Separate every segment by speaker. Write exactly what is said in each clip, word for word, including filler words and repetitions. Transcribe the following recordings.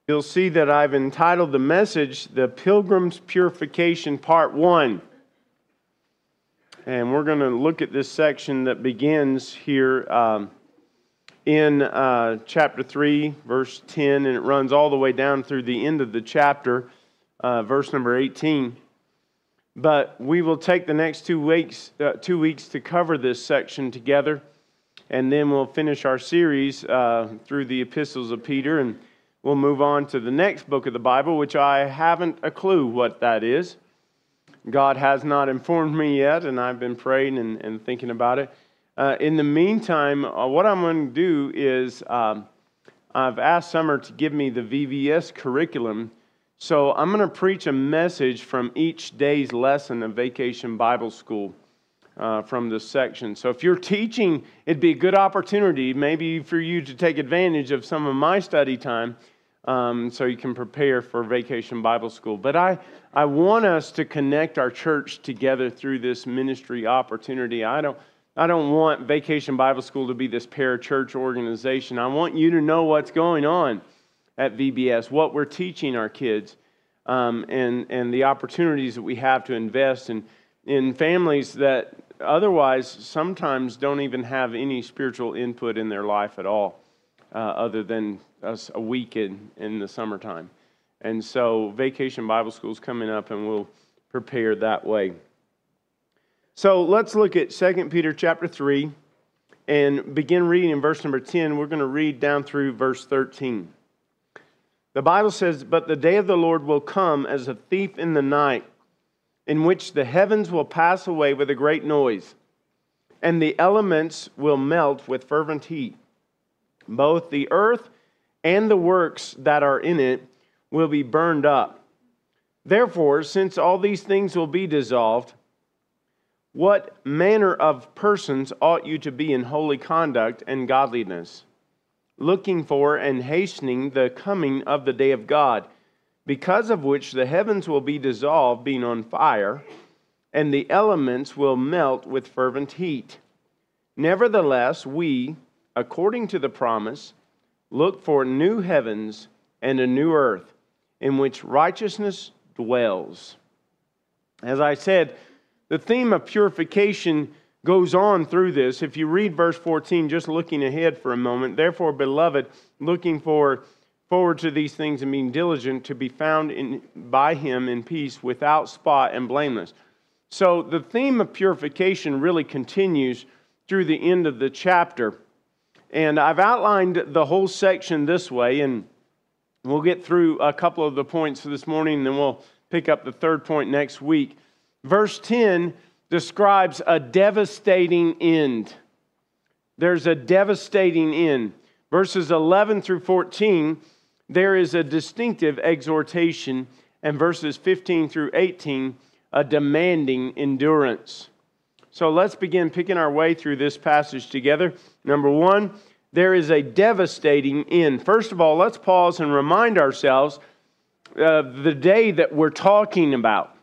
Speaker 1: You'll see that I've entitled the message, The Pilgrim's Purification, Part one. And we're going to look at this section that begins here um, in uh, chapter three, verse ten, and it runs all the way down through the end of the chapter, uh, verse number eighteen. But we will take the next two weeks, uh, two weeks to cover this section together, and then we'll finish our series uh, through the epistles of Peter, and we'll move on to the next book of the Bible, which I haven't a clue what that is. God has not informed me yet, and I've been praying and, and thinking about it. Uh, in the meantime, uh, what I'm going to do is um, I've asked Summer to give me the V B S curriculum, so I'm going to preach a message from each day's lesson of Vacation Bible School uh, from this section. So if you're teaching, it'd be a good opportunity maybe for you to take advantage of some of my study time, Um, so you can prepare for Vacation Bible School. But I, I want us to connect our church together through this ministry opportunity. I don't, I don't want Vacation Bible School to be this parachurch organization. I want you to know what's going on at V B S, what we're teaching our kids, um, and, and the opportunities that we have to invest in, in families that otherwise sometimes don't even have any spiritual input in their life at all, uh, other than us a week in, in the summertime. And so Vacation Bible School is coming up, and we'll prepare that way. So let's look at Second Peter chapter three and begin reading in verse number ten. We're going to read down through verse thirteen. The Bible says, "But the day of the Lord will come as a thief in the night, in which the heavens will pass away with a great noise, and the elements will melt with fervent heat. Both the earth and the works that are in it will be burned up. Therefore, since all these things will be dissolved, what manner of persons ought you to be in holy conduct and godliness, looking for and hastening the coming of the day of God, because of which the heavens will be dissolved, being on fire, and the elements will melt with fervent heat. Nevertheless, we, according to the promise, look for new heavens and a new earth, in which righteousness dwells." As I said, the theme of purification goes on through this. If you read verse fourteen, just looking ahead for a moment, "Therefore, beloved, looking for forward to these things and being diligent to be found in by Him in peace, without spot and blameless." So the theme of purification really continues through the end of the chapter. And I've outlined the whole section this way, and we'll get through a couple of the points this morning, and then we'll pick up the third point next week. Verse ten describes a devastating end. There's a devastating end. Verses eleven through fourteen, there is a distinctive exhortation, and verses fifteen through eighteen, a demanding endurance. So let's begin picking our way through this passage together. Number one, there is a devastating end. First of all, let's pause and remind ourselves of the day that we're talking about.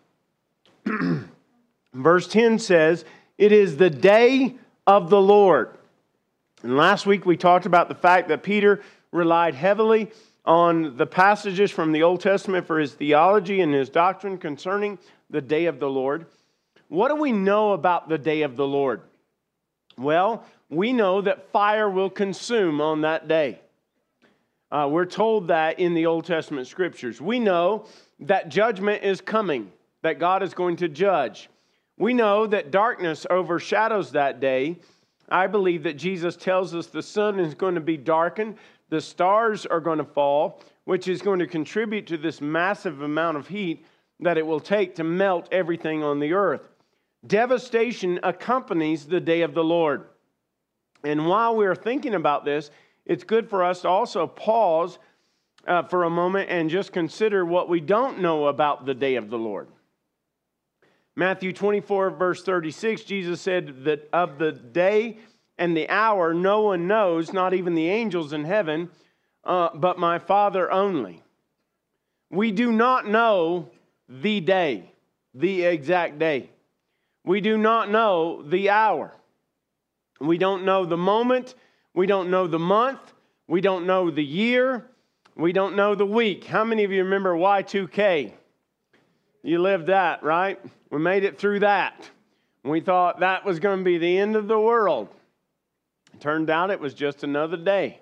Speaker 1: Verse ten says, "It is the day of the Lord." And last week we talked about the fact that Peter relied heavily on the passages from the Old Testament for his theology and his doctrine concerning the day of the Lord. What do we know about the day of the Lord? Well, we know that fire will consume on that day. Uh, we're told that in the Old Testament scriptures. We know that judgment is coming, that God is going to judge. We know that darkness overshadows that day. I believe that Jesus tells us the sun is going to be darkened, the stars are going to fall, which is going to contribute to this massive amount of heat that it will take to melt everything on the earth. Devastation accompanies the day of the Lord. And while we're thinking about this, it's good for us to also pause uh, for a moment and just consider what we don't know about the day of the Lord. Matthew twenty-four, verse thirty-six, Jesus said that of the day and the hour no one knows, not even the angels in heaven, uh, but my Father only. We do not know the day, the exact day. We do not know the hour. We don't know the moment. We don't know the month. We don't know the year. We don't know the week. How many of you remember Y two K? You lived that, right? We made it through that. We thought that was going to be the end of the world. It turned out it was just another day.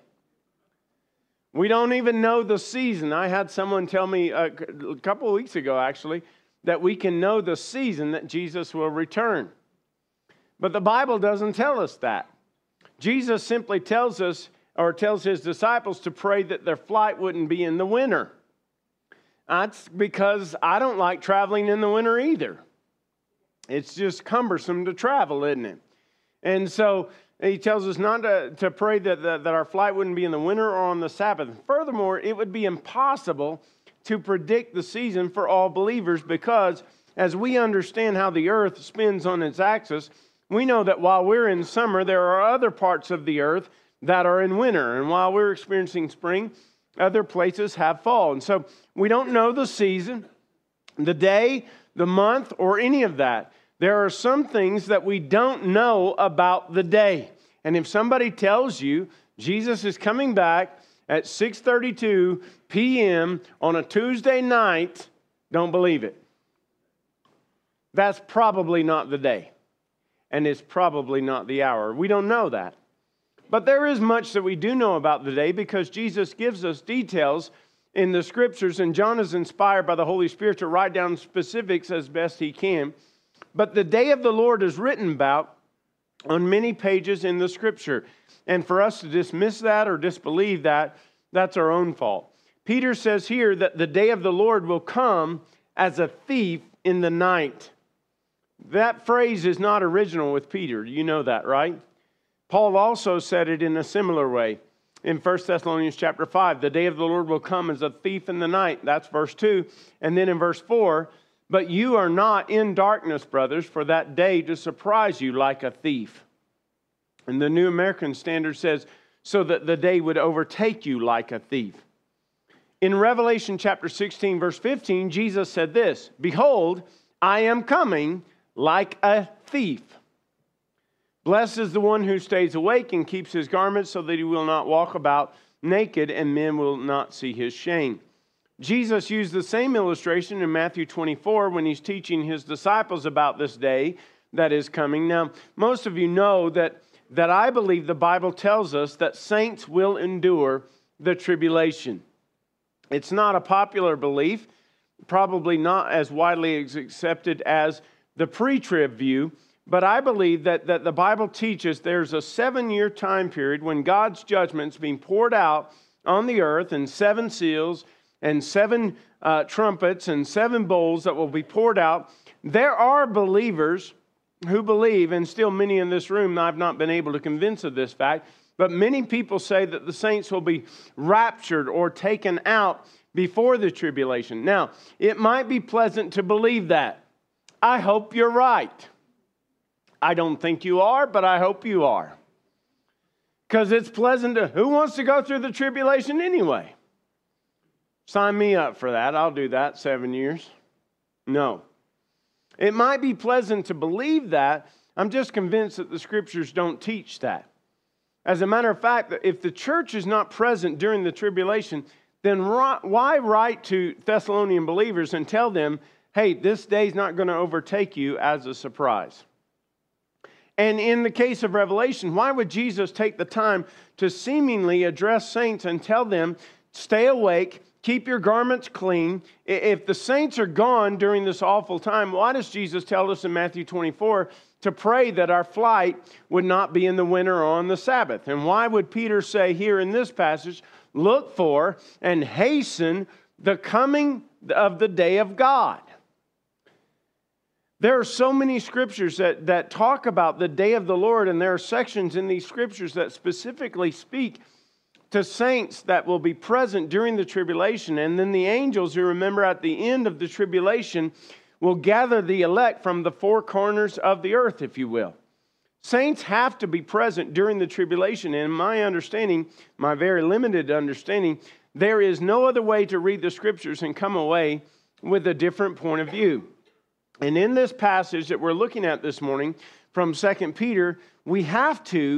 Speaker 1: We don't even know the season. I had someone tell me a couple of weeks ago, actually, that we can know the season that Jesus will return. But the Bible doesn't tell us that. Jesus simply tells us, or tells his disciples to pray that their flight wouldn't be in the winter. That's because I don't like traveling in the winter either. It's just cumbersome to travel, isn't it? And so he tells us not to, to pray that, that, that our flight wouldn't be in the winter or on the Sabbath. Furthermore, it would be impossible to predict the season for all believers because as we understand how the earth spins on its axis, we know that while we're in summer, there are other parts of the earth that are in winter. And while we're experiencing spring, other places have fall. And so we don't know the season, the day, the month, or any of that. There are some things that we don't know about the day. And if somebody tells you Jesus is coming back at six thirty-two p.m. on a Tuesday night, don't believe it. That's probably not the day. And it's probably not the hour. We don't know that. But there is much that we do know about the day because Jesus gives us details in the Scriptures, and John is inspired by the Holy Spirit to write down specifics as best he can. But the day of the Lord is written about on many pages in the Scripture. And for us to dismiss that or disbelieve that, that's our own fault. Peter says here that the day of the Lord will come as a thief in the night. That phrase is not original with Peter. You know that, right? Paul also said it in a similar way. In First Thessalonians chapter five, the day of the Lord will come as a thief in the night. That's verse two. And then in verse four, but you are not in darkness, brothers, for that day to surprise you like a thief. And the New American Standard says, so that the day would overtake you like a thief. In Revelation chapter sixteen, verse fifteen, Jesus said this, behold, I am coming like a thief. Blessed is the one who stays awake and keeps his garments so that he will not walk about naked and men will not see his shame. Jesus used the same illustration in Matthew twenty-four when he's teaching his disciples about this day that is coming. Now, most of you know that, that I believe the Bible tells us that saints will endure the tribulation. It's not a popular belief, probably not as widely accepted as the pre-trib view, but I believe that, that the Bible teaches there's a seven-year time period when God's judgment's being poured out on the earth and seven seals and seven uh, trumpets and seven bowls that will be poured out. There are believers who believe, and still many in this room I've not been able to convince of this fact, but many people say that the saints will be raptured or taken out before the tribulation. Now, it might be pleasant to believe that. I hope you're right. I don't think you are, but I hope you are. Because it's pleasant to, who wants to go through the tribulation anyway? Sign me up for that. I'll do that seven years. No. It might be pleasant to believe that. I'm just convinced that the Scriptures don't teach that. As a matter of fact, if the church is not present during the tribulation, then why write to Thessalonian believers and tell them, hey, this day's not going to overtake you as a surprise? And in the case of Revelation, why would Jesus take the time to seemingly address saints and tell them, stay awake, keep your garments clean? If the saints are gone during this awful time, why does Jesus tell us in Matthew twenty-four to pray that our flight would not be in the winter or on the Sabbath? And why would Peter say here in this passage, look for and hasten the coming of the day of God? There are so many scriptures that, that talk about the day of the Lord, and there are sections in these scriptures that specifically speak to saints that will be present during the tribulation. And then the angels who remember at the end of the tribulation will gather the elect from the four corners of the earth, if you will. Saints have to be present during the tribulation. And in my understanding, my very limited understanding, there is no other way to read the scriptures and come away with a different point of view. And in this passage that we're looking at this morning from Second Peter, we have to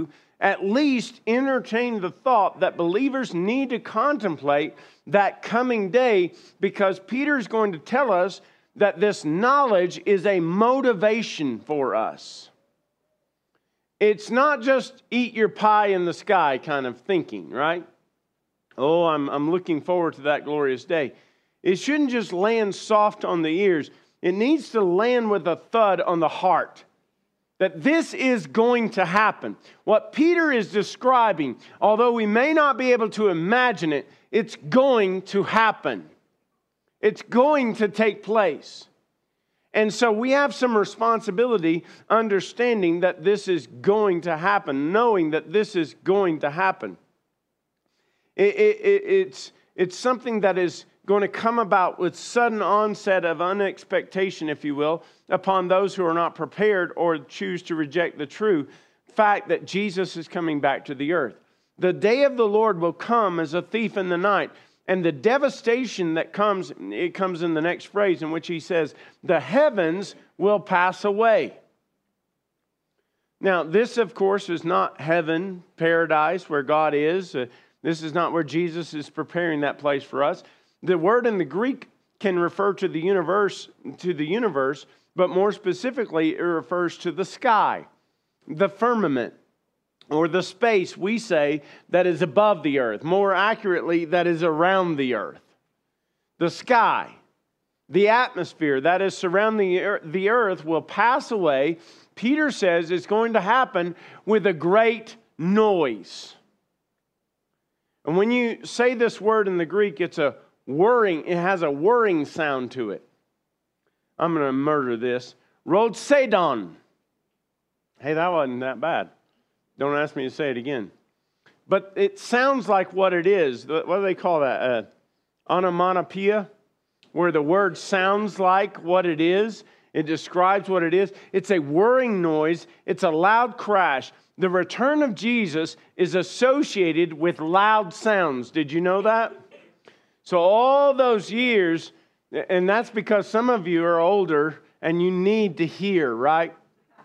Speaker 1: at least entertain the thought that believers need to contemplate that coming day, because Peter's going to tell us that this knowledge is a motivation for us. It's not just eat your pie in the sky kind of thinking, right? Oh, I'm, I'm looking forward to that glorious day. It shouldn't just land soft on the ears. It needs to land with a thud on the heart. That this is going to happen. What Peter is describing, although we may not be able to imagine it, it's going to happen. It's going to take place. And so we have some responsibility understanding that this is going to happen, knowing that this is going to happen. It, it, it, it's, it's something that is going to come about with sudden onset of unexpectation, if you will, upon those who are not prepared or choose to reject the true fact that Jesus is coming back to the earth. The day of the Lord will come as a thief in the night. And the devastation that comes, it comes in the next phrase in which he says, the heavens will pass away. Now, this, of course, is not heaven, paradise, where God is. Uh, this is not where Jesus is preparing that place for us. The word in the Greek can refer to the universe, to the universe, but more specifically, it refers to the sky, the firmament, or the space, we say, that is above the earth. More accurately, that is around the earth. The sky, the atmosphere that is surrounding the earth will pass away. Peter says it's going to happen with a great noise. And when you say this word in the Greek, it's a whirring, it has a whirring sound to it. I'm going to murder this. Rhodsedon. Hey, that wasn't that bad. Don't ask me to say it again. But it sounds like what it is. What do they call that? Uh, onomatopoeia, where the word sounds like what it is. It describes what it is. It's a whirring noise. It's a loud crash. The return of Jesus is associated with loud sounds. Did you know that? So all those years, and that's because some of you are older and you need to hear, right?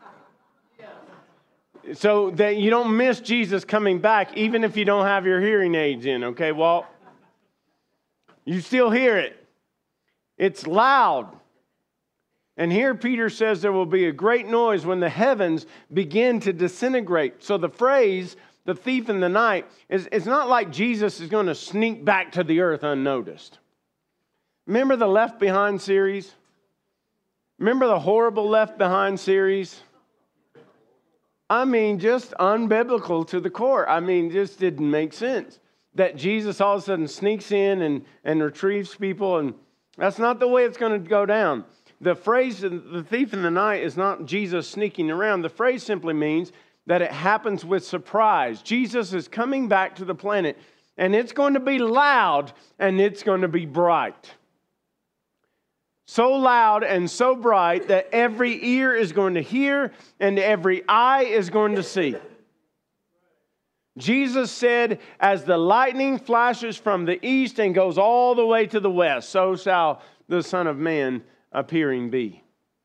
Speaker 1: So that you don't miss Jesus coming back, even if you don't have your hearing aids in, okay, Walt? You still hear it. It's loud. And here Peter says there will be a great noise when the heavens begin to disintegrate. So the phrase, the thief in the night, is it's not like Jesus is going to sneak back to the earth unnoticed. Remember the Left Behind series? Remember the horrible Left Behind series? I mean, just unbiblical to the core. I mean, just didn't make sense. That Jesus all of a sudden sneaks in and, and retrieves people, and that's not the way it's going to go down. The phrase, the thief in the night, is not Jesus sneaking around. The phrase simply means that it happens with surprise. Jesus is coming back to the planet, and it's going to be loud, and it's going to be bright. So loud and so bright that every ear is going to hear and every eye is going to see. Jesus said, as the lightning flashes from the east and goes all the way to the west, so shall the Son of Man appearing be.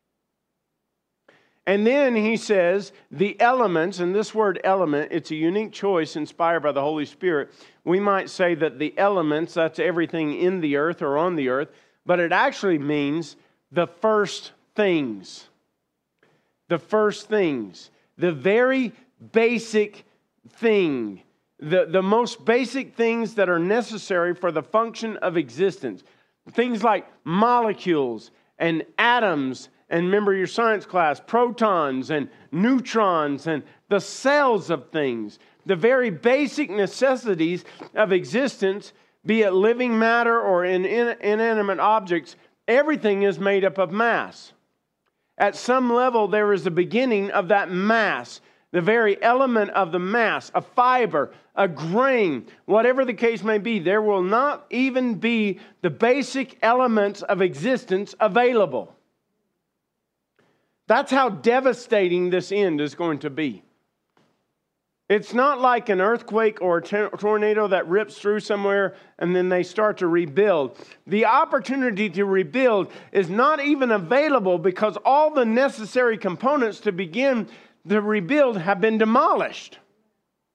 Speaker 1: And then he says, the elements, and this word element, it's a unique choice inspired by the Holy Spirit. We might say that the elements, that's everything in the earth or on the earth, but it actually means the first things. The first things. The very basic thing. The, the most basic things that are necessary for the function of existence. Things like molecules and atoms, and remember your science class, protons and neutrons and the cells of things. The very basic necessities of existence, be it living matter or in inanimate objects, everything is made up of mass. At some level, there is the beginning of that mass, the very element of the mass, a fiber, a grain, whatever the case may be. There will not even be the basic elements of existence available. That's how devastating this end is going to be. It's not like an earthquake or a tornado that rips through somewhere and then they start to rebuild. The opportunity to rebuild is not even available because all the necessary components to begin the rebuild have been demolished.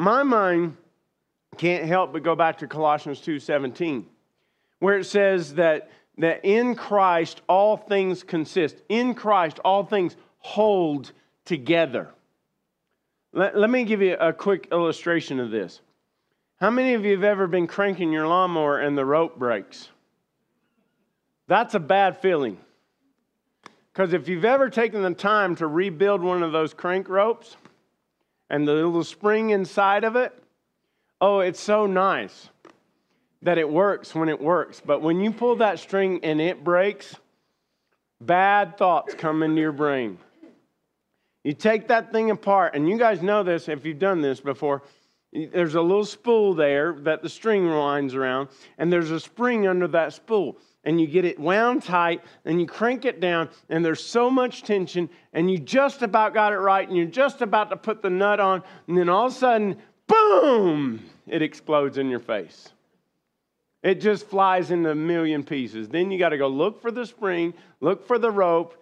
Speaker 1: my mind can't help but go back to Colossians two seventeen, where it says that, that in Christ all things consist. In Christ all things hold together. Let, let me give you a quick illustration of this. How many of you have ever been cranking your lawnmower and the rope breaks? That's a bad feeling. Because if you've ever taken the time to rebuild one of those crank ropes and the little spring inside of it, oh, it's so nice that it works when it works. But when you pull that string and it breaks, bad thoughts come into your brain. You take that thing apart, and you guys know this if you've done this before. There's a little spool there that the string winds around, and there's a spring under that spool. And you get it wound tight, and you crank it down, and there's so much tension, and you just about got it right, and you're just about to put the nut on, and then all of a sudden, boom, it explodes in your face. It just flies into a million pieces. Then you got to go look for the spring, look for the rope,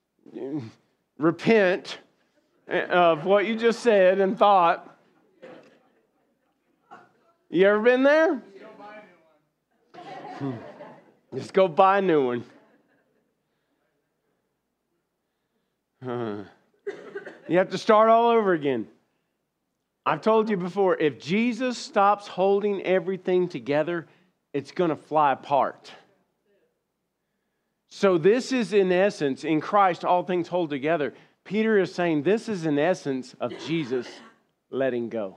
Speaker 1: repent of what you just said and thought. You ever been there? Just go buy a new one. Uh, you have to start all over again. I've told you before, if Jesus stops holding everything together, it's going to fly apart. So this is in essence, in Christ, all things hold together. Peter is saying this is in essence of Jesus letting go.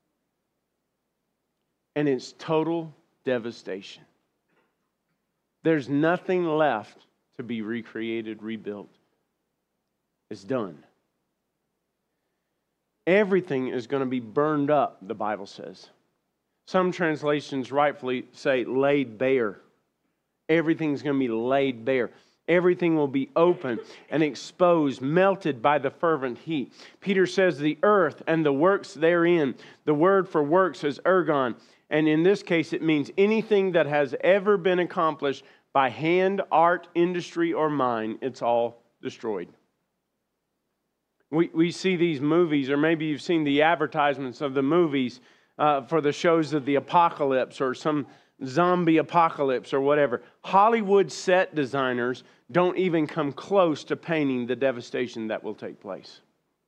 Speaker 1: And it's total devastation. There's nothing left to be recreated, rebuilt. It's done. Everything is going to be burned up, the Bible says. Some translations rightfully say laid bare. Everything's going to be laid bare. Everything will be open and exposed, melted by the fervent heat. Peter says the earth and the works therein. The word for works is ergon. And in this case, it means anything that has ever been accomplished by hand, art, industry, or mind, it's all destroyed. We we see these movies, or maybe you've seen the advertisements of the movies uh, for the shows of the apocalypse or some zombie apocalypse or whatever. Hollywood set designers don't even come close to painting the devastation that will take place.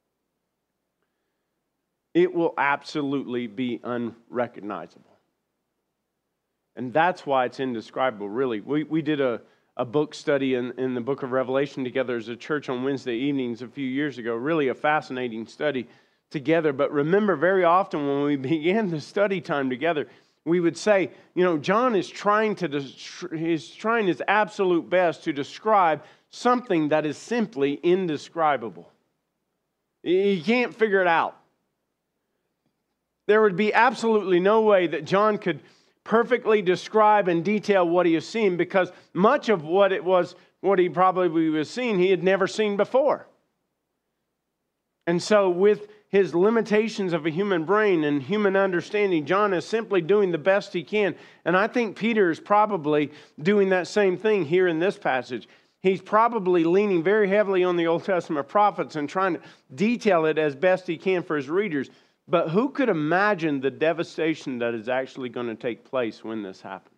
Speaker 1: It will absolutely be unrecognizable. And that's why it's indescribable, really. We we did a, a book study in, in the book of Revelation together as a church on Wednesday evenings a few years ago. Really a fascinating study together. But remember, very often when we began the study time together, we would say, you know, John is trying to he's trying his absolute best to describe something that is simply indescribable. He can't figure it out. There would be absolutely no way that John could perfectly describe and detail what he has seen, because much of what it was, what he probably was seeing, he had never seen before. And so with his limitations of a human brain and human understanding, John is simply doing the best he can. And I think Peter is probably doing that same thing here in this passage. He's probably leaning very heavily on the Old Testament prophets and trying to detail it as best he can for his readers. But who could imagine the devastation that is actually going to take place when this happens?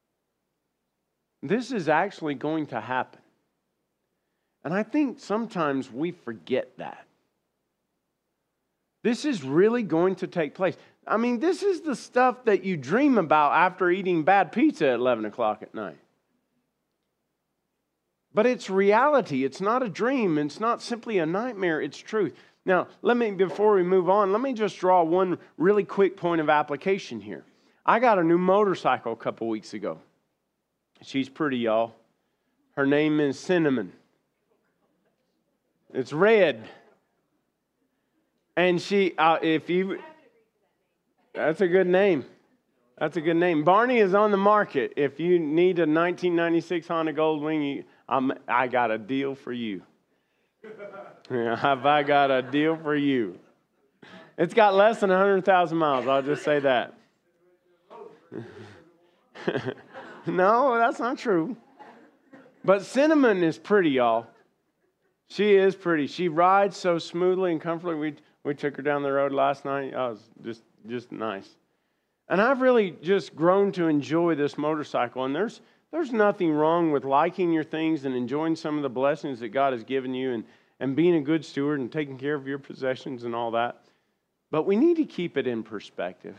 Speaker 1: This is actually going to happen. And I think sometimes we forget that. This is really going to take place. I mean, this is the stuff that you dream about after eating bad pizza at eleven o'clock at night. But it's reality. It's not a dream. It's not simply a nightmare. It's truth. Now, let me, before we move on, let me just draw one really quick point of application here. I got a new motorcycle a couple weeks ago. She's pretty, y'all. Her name is Cinnamon. It's red. And she, uh, if you, that's a good name. That's a good name. Barney is on the market. If you need a nineteen ninety-six Honda Goldwing, you, I'm, I got a deal for you. Have I got a deal for you? It's got less than one hundred thousand miles. I'll just say that. No, that's not true. But Cinnamon is pretty, y'all. She is pretty. She rides so smoothly and comfortably. We, We took her down the road last night. Oh, it was just, just nice. And I've really just grown to enjoy this motorcycle. And there's there's nothing wrong with liking your things and enjoying some of the blessings that God has given you and, and being a good steward and taking care of your possessions and all that. But we need to keep it in perspective.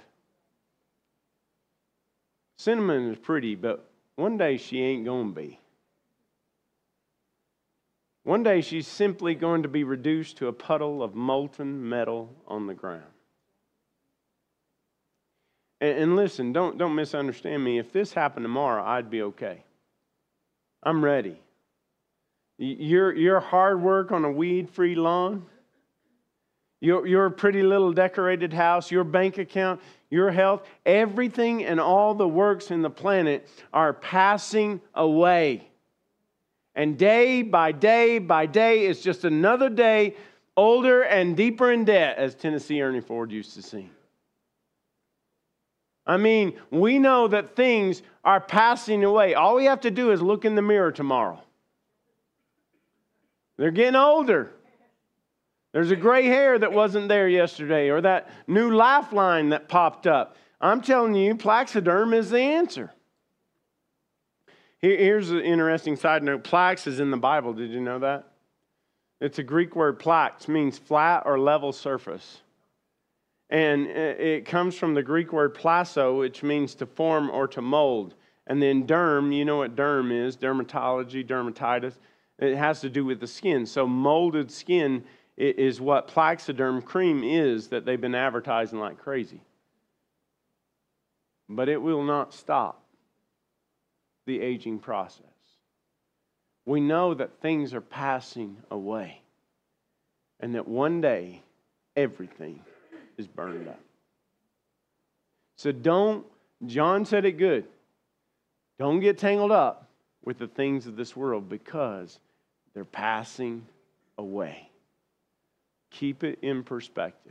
Speaker 1: Cinnamon is pretty, but one day she ain't going to be. One day she's simply going to be reduced to a puddle of molten metal on the ground. And, and listen, don't, don't misunderstand me. If this happened tomorrow, I'd be okay. I'm ready. Your, your hard work on a weed-free lawn, your, your pretty little decorated house, your bank account, your health, everything and all the works in the planet are passing away. And day by day by day, it's just another day older and deeper in debt, as Tennessee Ernie Ford used to sing. I mean, we know that things are passing away. All we have to do is look in the mirror tomorrow. They're getting older. There's a gray hair that wasn't there yesterday, or that new lifeline that popped up. I'm telling you, Plaxiderm is the answer. Here's an interesting side note. Plax is in the Bible. Did you know that? It's a Greek word, plax, means flat or level surface. And it comes from the Greek word plaso, which means to form or to mold. And then derm, you know what derm is, dermatology, dermatitis. It has to do with the skin. So molded skin is what Plaxiderm cream is that they've been advertising like crazy. But it will not stop the aging process. We know that things are passing away and that one day everything is burned up. So don't, John said it good, don't get tangled up with the things of this world because they're passing away. Keep it in perspective.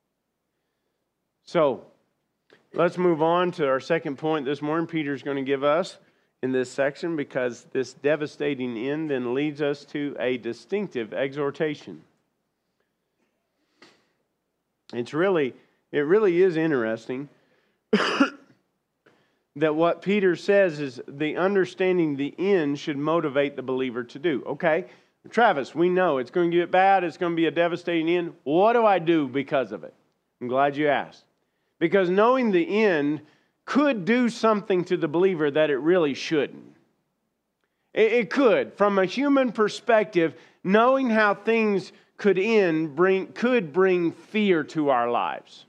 Speaker 1: So, let's move on to our second point this morning. Peter's going to give us in this section, because this devastating end then leads us to a distinctive exhortation. It's really, it really is interesting that what Peter says is the understanding the end should motivate the believer to do. Okay, Travis, we know it's going to get bad, it's going to be a devastating end. What do I do because of it? I'm glad you asked. Because knowing the end could do something to the believer that it really shouldn't. It, it could. From a human perspective, knowing how things could end bring, could bring fear to our lives.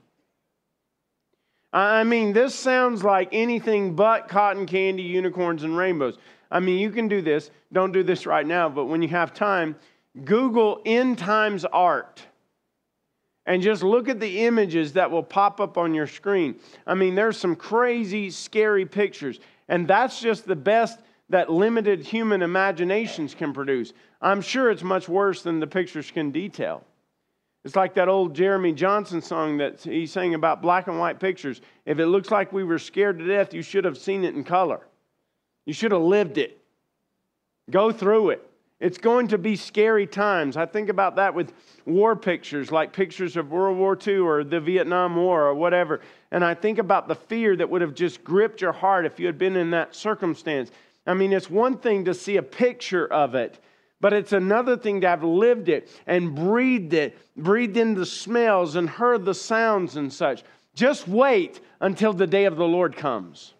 Speaker 1: I mean, this sounds like anything but cotton candy, unicorns, and rainbows. I mean, you can do this. Don't do this right now, but when you have time, Google end times art. And just look at the images that will pop up on your screen. I mean, there's some crazy, scary pictures. And that's just the best that limited human imaginations can produce. I'm sure it's much worse than the pictures can detail. It's like that old Jeremy Johnson song that he sang about black and white pictures. If it looks like we were scared to death, you should have seen it in color. You should have lived it. Go through it. It's going to be scary times. I think about that with war pictures, like pictures of World War Two or the Vietnam War or whatever. And I think about the fear that would have just gripped your heart if you had been in that circumstance. I mean, it's one thing to see a picture of it, but it's another thing to have lived it and breathed it, breathed in the smells and heard the sounds and such. Just wait until the day of the Lord comes.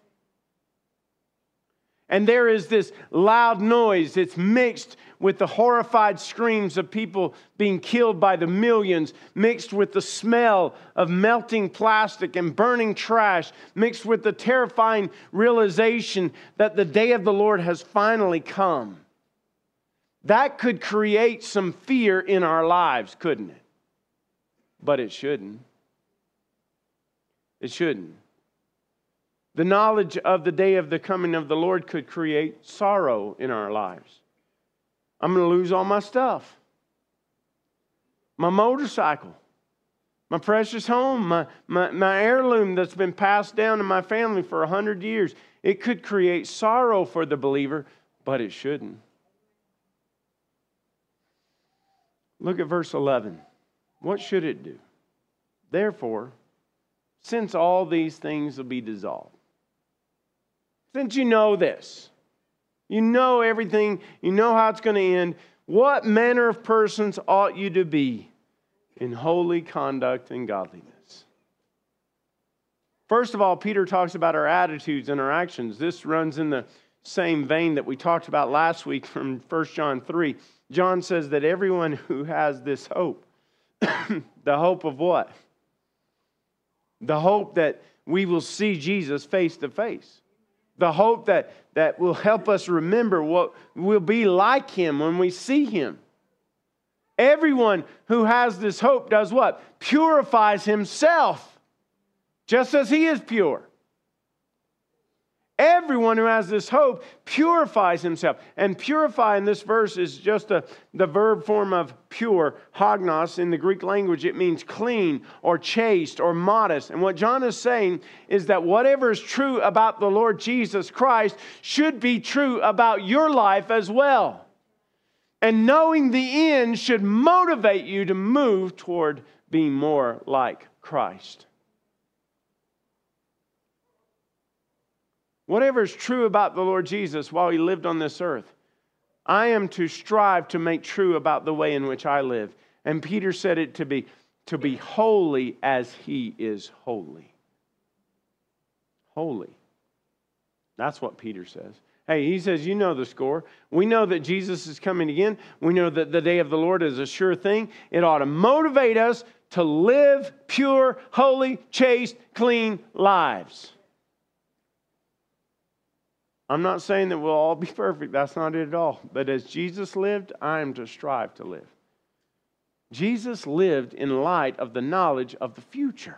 Speaker 1: And there is this loud noise. It's mixed with the horrified screams of people being killed by the millions, mixed with the smell of melting plastic and burning trash, mixed with the terrifying realization that the day of the Lord has finally come. That could create some fear in our lives, couldn't it? But it shouldn't. It shouldn't. The knowledge of the day of the coming of the Lord could create sorrow in our lives. I'm going to lose all my stuff. My motorcycle, my precious home, my, my, my heirloom that's been passed down in my family for a hundred years. It could create sorrow for the believer, but it shouldn't. Look at verse eleven. What should it do? Therefore, since all these things will be dissolved, since you know this, you know everything, you know how it's going to end, what manner of persons ought you to be in holy conduct and godliness? First of all, Peter talks about our attitudes and our actions. This runs in the same vein that we talked about last week from First John three. John says that everyone who has this hope, the hope of what? The hope that we will see Jesus face to face. The hope that, that will help us remember what will be like Him when we see Him. Everyone who has this hope does what? Purifies himself, just as He is pure. Everyone who has this hope purifies himself. And purify in this verse is just a, the verb form of pure, hagnos. In the Greek language, it means clean or chaste or modest. And what John is saying is that whatever is true about the Lord Jesus Christ should be true about your life as well. And knowing the end should motivate you to move toward being more like Christ. Whatever is true about the Lord Jesus while He lived on this earth, I am to strive to make true about the way in which I live. And Peter said it to be, to be holy as He is holy. Holy. That's what Peter says. Hey, he says, you know the score. We know that Jesus is coming again. We know that the day of the Lord is a sure thing. It ought to motivate us to live pure, holy, chaste, clean lives. I'm not saying that we'll all be perfect. That's not it at all. But as Jesus lived, I am to strive to live. Jesus lived in light of the knowledge of the future.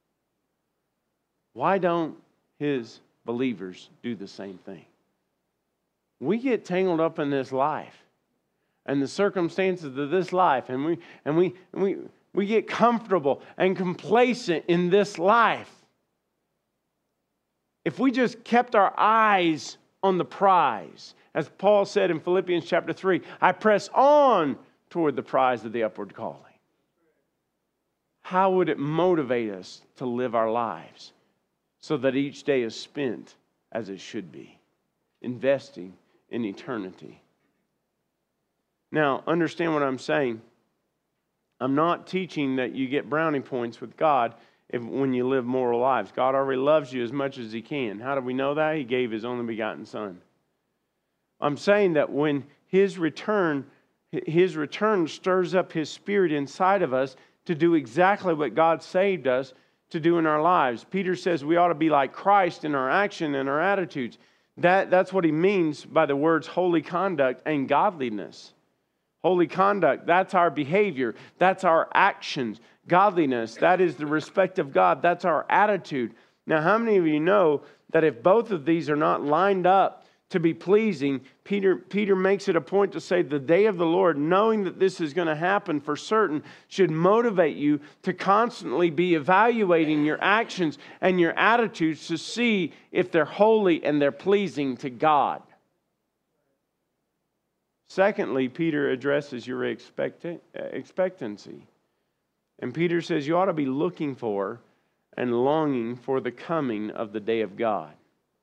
Speaker 1: Why don't His believers do the same thing? We get tangled up in this life and the circumstances of this life, and we and we and we we get comfortable and complacent in this life. If we just kept our eyes on the prize, as Paul said in Philippians chapter three, I press on toward the prize of the upward calling. How would it motivate us to live our lives so that each day is spent as it should be, investing in eternity? Now, understand what I'm saying. I'm not teaching that you get brownie points with God if, when you live moral lives. God already loves you as much as He can. How do we know that? He gave His only begotten Son. I'm saying that when His return, His return stirs up His Spirit inside of us to do exactly what God saved us to do in our lives. Peter says we ought to be like Christ in our action and our attitudes. That, that's what he means by the words holy conduct and godliness. Holy conduct, that's our behavior. That's our actions. Godliness, that is the respect of God. That's our attitude. Now, how many of you know that if both of these are not lined up to be pleasing, Peter, Peter makes it a point to say the day of the Lord, knowing that this is going to happen for certain, should motivate you to constantly be evaluating your actions and your attitudes to see if they're holy and they're pleasing to God. Secondly, Peter addresses your expect- expectancy. And Peter says you ought to be looking for and longing for the coming of the day of God.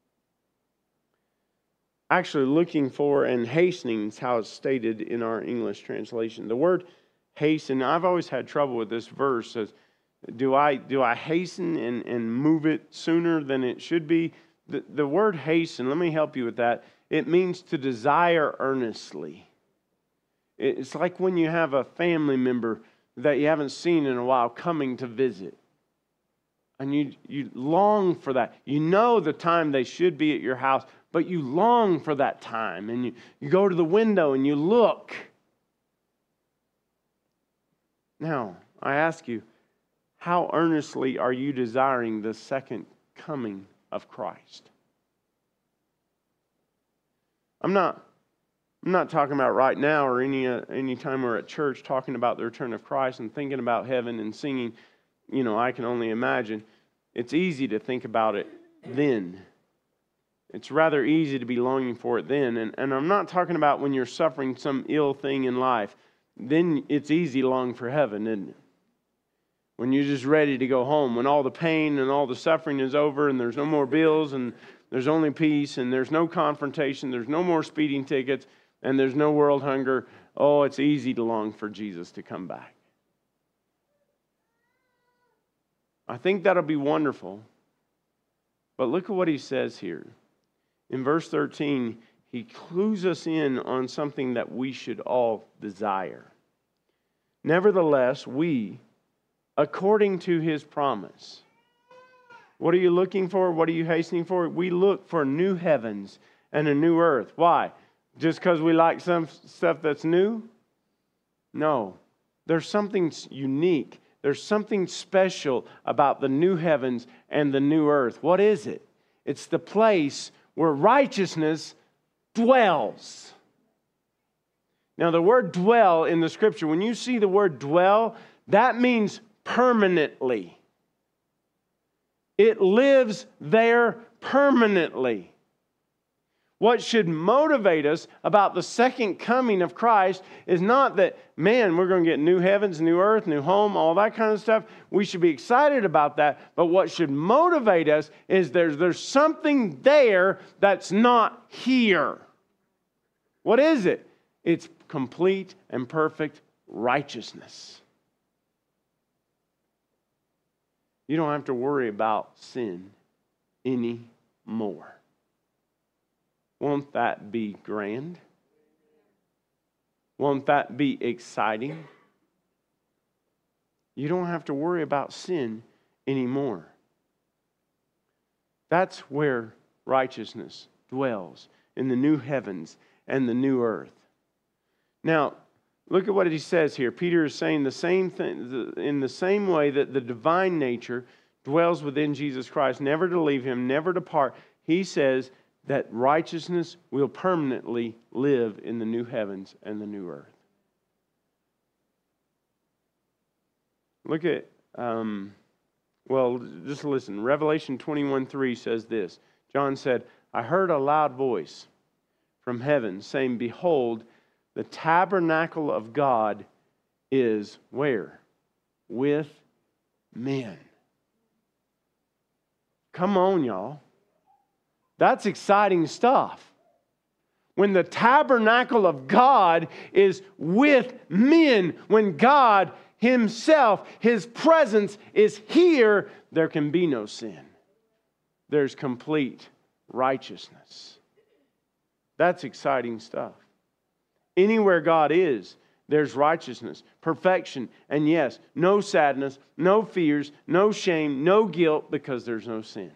Speaker 1: Actually, looking for and hastening is how it's stated in our English translation. The word hasten, I've always had trouble with this verse. Says, do I do I hasten and, and move it sooner than it should be? The, the word hasten, let me help you with that. It means to desire earnestly. It's like when you have a family member that you haven't seen in a while coming to visit. And you, you long for that. You know the time they should be at your house, but you long for that time. And you, you go to the window and you look. Now, I ask you, how earnestly are you desiring the second coming of Christ? I'm not I'm not talking about right now or any uh, any time we're at church talking about the return of Christ and thinking about heaven and singing, you know, I can only imagine. It's easy to think about it then. It's rather easy to be longing for it then. And, and I'm not talking about when you're suffering some ill thing in life. Then it's easy to long for heaven, isn't it? When you're just ready to go home, when all the pain and all the suffering is over and there's no more bills and there's only peace and there's no confrontation, there's no more speeding tickets, and there's no world hunger. Oh, it's easy to long for Jesus to come back. I think that'll be wonderful. But look at what he says here. In verse thirteen, he clues us in on something that we should all desire. Nevertheless, we, according to his promise. What are you looking for? What are you hastening for? We look for new heavens and a new earth. Why? Just because we like some stuff that's new? No. There's something unique. There's something special about the new heavens and the new earth. What is it? It's the place where righteousness dwells. Now, the word dwell in the scripture, when you see the word dwell, that means permanently. It lives there permanently. What should motivate us about the second coming of Christ is not that, man, we're going to get new heavens, new earth, new home, all that kind of stuff. We should be excited about that. But what should motivate us is there's, there's something there that's not here. What is it? It's complete and perfect righteousness. You don't have to worry about sin anymore. Won't that be grand? Won't that be exciting? You don't have to worry about sin anymore. That's where righteousness dwells, in the new heavens and the new earth. Now, look at what he says here. Peter is saying the same thing, in the same way that the divine nature dwells within Jesus Christ, never to leave him, never to depart. He says that righteousness will permanently live in the new heavens and the new earth. Look at, um, well, just listen. Revelation twenty-one three says this. John said, I heard a loud voice from heaven saying, behold, the tabernacle of God is where? With men. Come on, y'all. That's exciting stuff. When the tabernacle of God is with men, when God himself, his presence is here, there can be no sin. There's complete righteousness. That's exciting stuff. Anywhere God is, there's righteousness, perfection, and yes, no sadness, no fears, no shame, no guilt, because there's no sin.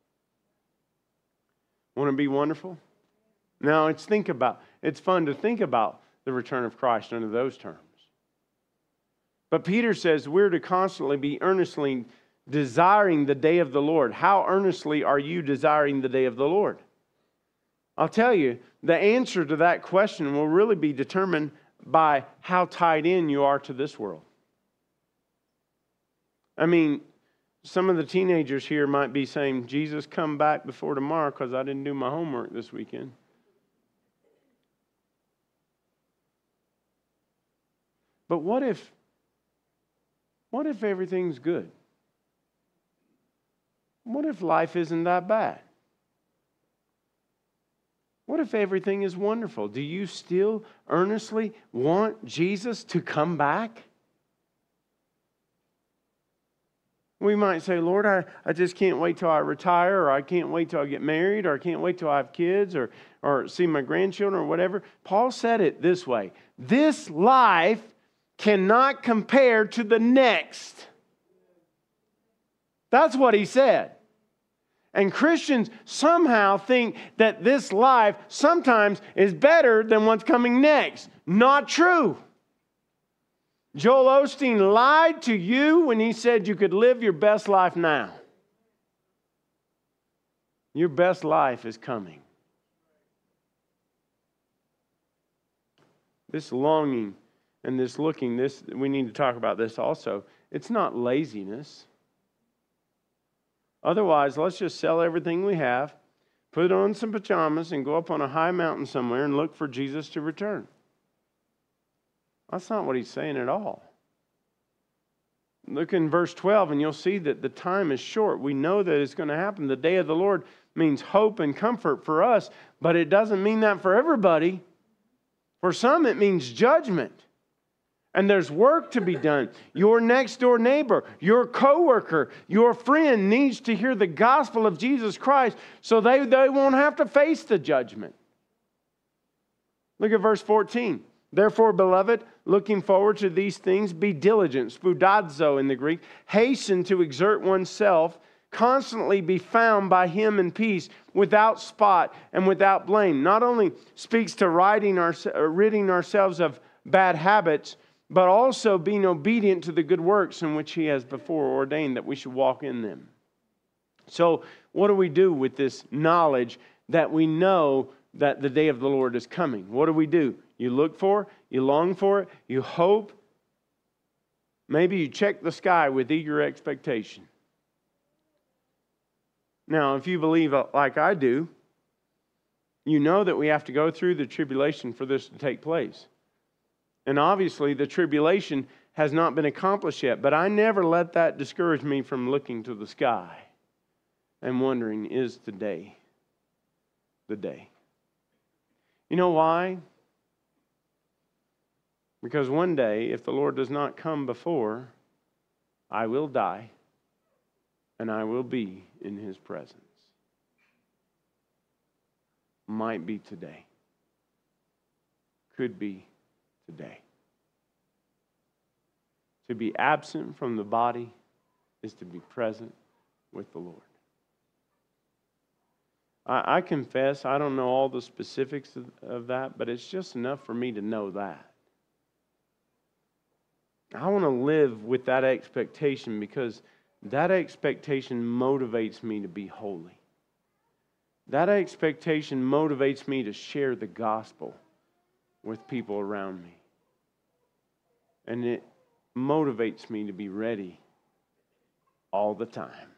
Speaker 1: Want to be wonderful? Now, it's think about, it's fun to think about the return of Christ under those terms. But Peter says we're to constantly be earnestly desiring the day of the Lord. How earnestly are you desiring the day of the Lord? I'll tell you, the answer to that question will really be determined by how tied in you are to this world. I mean, some of the teenagers here might be saying, Jesus, come back before tomorrow because I didn't do my homework this weekend. But what if, what if everything's good? What if life isn't that bad? What if everything is wonderful? Do you still earnestly want Jesus to come back? We might say, Lord, I, I just can't wait till I retire, or I can't wait till I get married, or I can't wait till I have kids, or, or see my grandchildren, or whatever. Paul said it this way. This life cannot compare to the next. That's what he said. And Christians somehow think that this life sometimes is better than what's coming next. Not true. Joel Osteen lied to you when he said you could live your best life now. Your best life is coming. This longing and this looking, this we need to talk about this also. It's not laziness. Otherwise, let's just sell everything we have, put on some pajamas, and go up on a high mountain somewhere and look for Jesus to return. That's not what he's saying at all. look in verse twelve and you'll see that the time is short. We know that it's going to happen. The day of the Lord means hope and comfort for us, but it doesn't mean that for everybody. For some, it means judgment. And there's work to be done. Your next door neighbor, your coworker, your friend needs to hear the gospel of Jesus Christ so they, they won't have to face the judgment. Look at verse fourteen. Therefore, beloved, looking forward to these things, be diligent, spoudazo in the Greek, hasten to exert oneself, constantly be found by Him in peace, without spot and without blame. Not only speaks to ridding, our, ridding ourselves of bad habits, but also being obedient to the good works in which He has before ordained that we should walk in them. So, what do we do with this knowledge that we know that the day of the Lord is coming? What do we do? You look for it, you long for it, you hope. Maybe you check the sky with eager expectation. Now, if you believe like I do, you know that we have to go through the tribulation for this to take place. And obviously, the tribulation has not been accomplished yet, but I never let that discourage me from looking to the sky and wondering, is today the day? You know why? Because one day, if the Lord does not come before, I will die and I will be in His presence. Might be today. Could be today. To be absent from the body is to be present with the Lord. I, I confess I don't know all the specifics of, of that, but it's just enough for me to know that. I want to live with that expectation because that expectation motivates me to be holy. That expectation motivates me to share the gospel with people around me. And it motivates me to be ready all the time.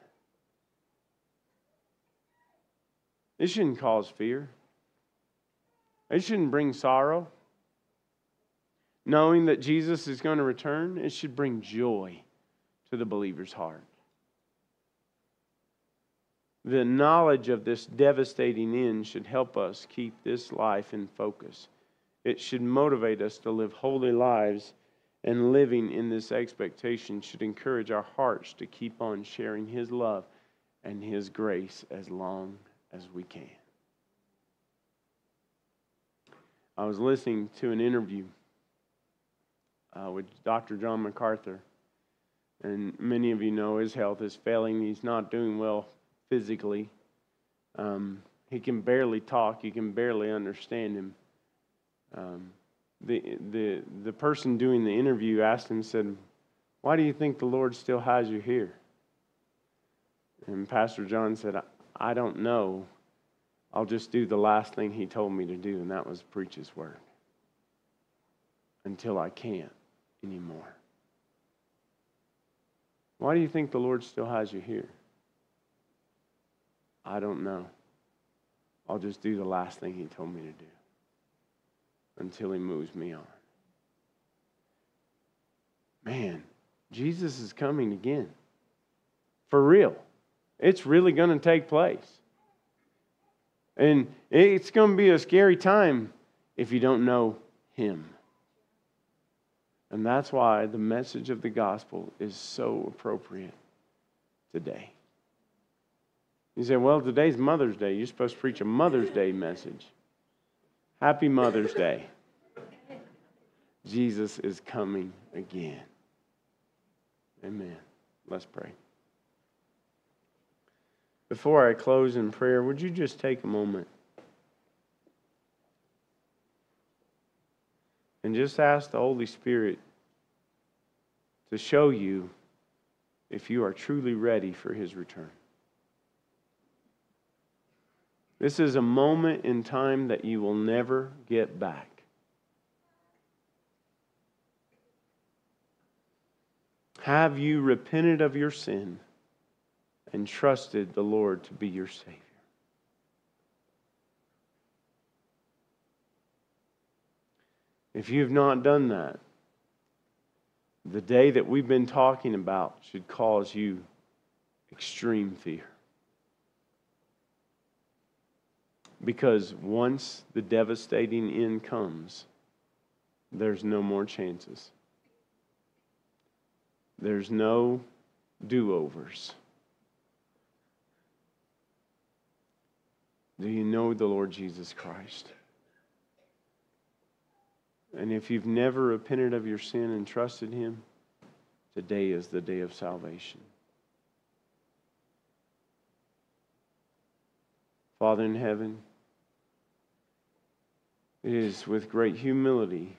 Speaker 1: It shouldn't cause fear. It shouldn't bring sorrow. Knowing that Jesus is going to return, it should bring joy to the believer's heart. The knowledge of this devastating end should help us keep this life in focus. It should motivate us to live holy lives, and living in this expectation should encourage our hearts to keep on sharing His love and His grace as long as we can. I was listening to an interview uh, with Doctor John MacArthur, and many of you know his health is failing. He's not doing well physically. Um, he can barely talk. You can barely understand him. Um, the the the person doing the interview asked him, said, "Why do you think the Lord still has you here?" And Pastor John said, I, I don't know. I'll just do the last thing He told me to do, and that was preach His word. Until I can't anymore. Why do you think the Lord still has you here? I don't know. I'll just do the last thing He told me to do until He moves me on. Man, Jesus is coming again. For real. It's really going to take place. And it's going to be a scary time if you don't know Him. And that's why the message of the gospel is so appropriate today. You say, well, today's Mother's Day. You're supposed to preach a Mother's Day message. Happy Mother's Day. Jesus is coming again. Amen. Let's pray. Before I close in prayer, would you just take a moment and just ask the Holy Spirit to show you if you are truly ready for His return. This is a moment in time that you will never get back. Have you repented of your sin and trusted the Lord to be your Savior? If you have not done that, The day that we've been talking about should cause you extreme fear. Because once the devastating end comes, there's no more chances. There's no do-overs. Do you know the Lord Jesus Christ? And if you've never repented of your sin and trusted Him, today is the day of salvation. Father in heaven, it is with great humility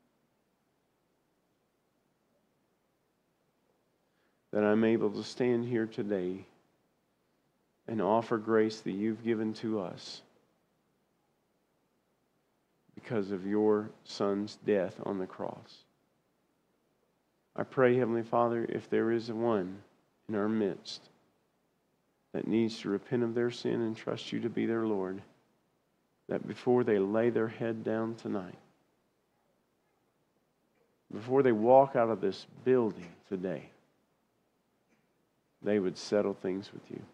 Speaker 1: that I'm able to stand here today and offer grace that you've given to us because of your Son's death on the cross. I pray, Heavenly Father, if there is one in our midst that needs to repent of their sin and trust you to be their Lord, that before they lay their head down tonight, before they walk out of this building today, they would settle things with you.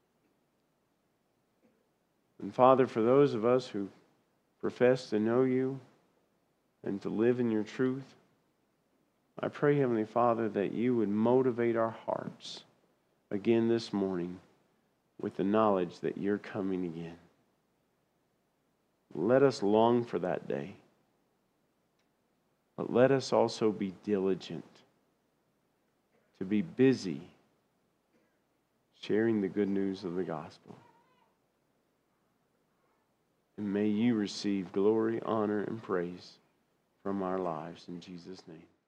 Speaker 1: And Father, for those of us who profess to know you and to live in your truth, I pray, Heavenly Father, that you would motivate our hearts again this morning with the knowledge that you're coming again. Let us long for that day. But let us also be diligent to be busy sharing the good news of the gospel. And may you receive glory, honor, and praise from our lives in Jesus' name.